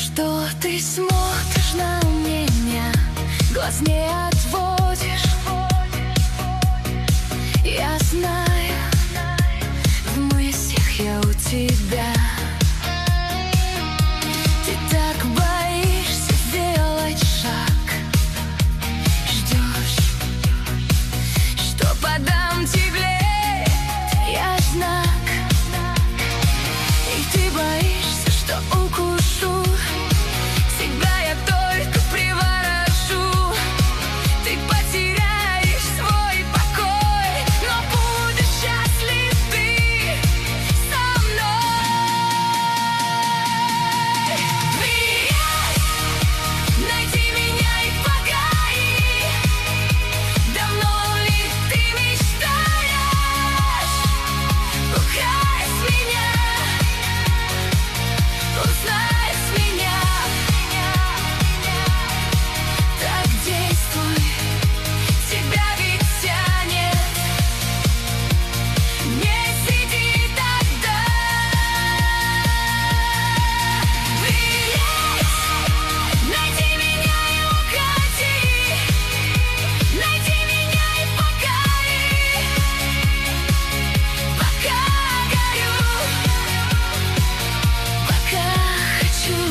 что ты смотришь на меня, глаз не отводишь. Я знаю, в мыслях я у тебя. Ты так боишься сделать шаг, ждешь, что подам тебе я знак. И ты боишься, что укушу, тебя я только приворожу. Ты потеряешь свой покой, но будешь счастлив ты со мной. Влияй, найди меня и покори. Давно ли ты мечтаешь украсть меня, узнать меня? Так действуй, тебя ведь тянет. Не сиди тогда. Влезь, найди меня и уходи. Найди меня и покори. Пока горю, пока хочу.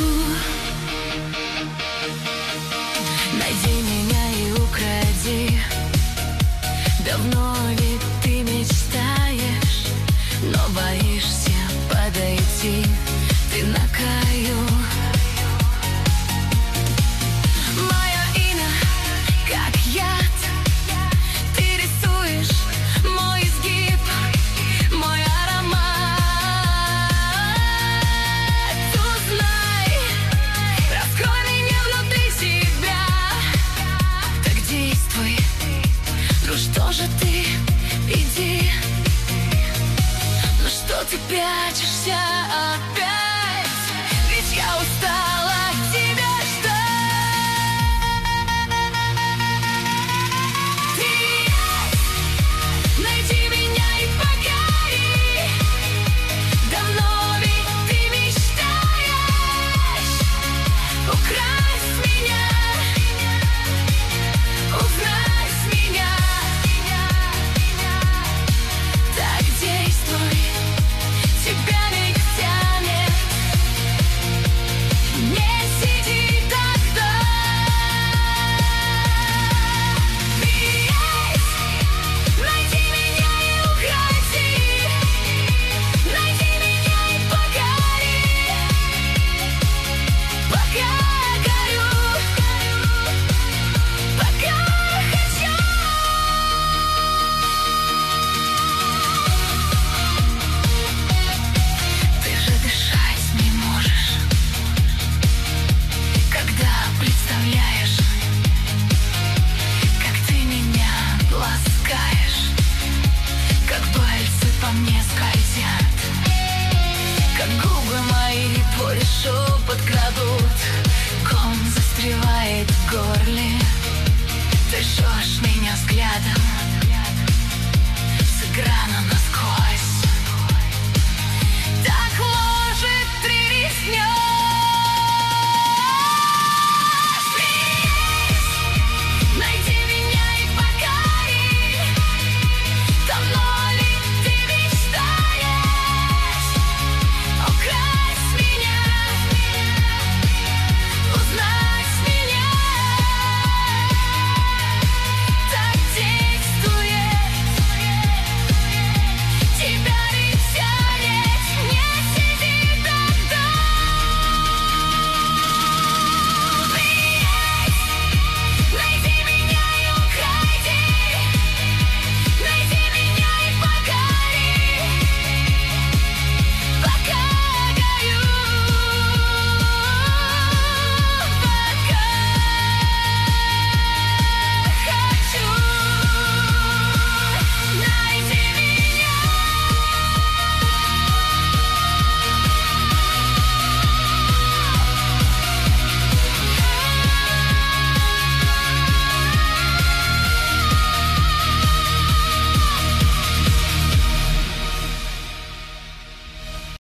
Найди меня и укради. Давно ли ты мечтаешь, но боишься подойти? Ты на краю. Мое имя, как яд, ты рисуешь мой изгиб, мой аромат. Узнай, раскрой меня внутри себя. Так действуй, ну что же ты, иди. Ну что ты прячешь?